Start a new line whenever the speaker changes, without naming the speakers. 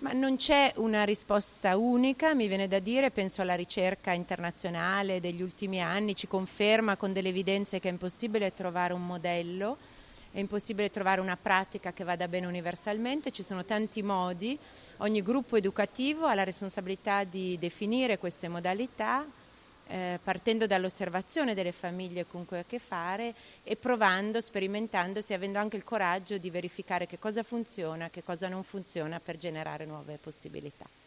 Ma non c'è una risposta unica, mi viene da dire, penso alla ricerca internazionale degli ultimi anni, ci conferma con delle evidenze che è impossibile trovare un modello, è impossibile trovare una pratica che vada bene universalmente, ci sono tanti modi, ogni gruppo educativo ha la responsabilità di definire queste modalità, partendo dall'osservazione delle famiglie con cui ha a che fare e provando, sperimentandosi, avendo anche il coraggio di verificare che cosa funziona, che cosa non funziona per generare nuove possibilità.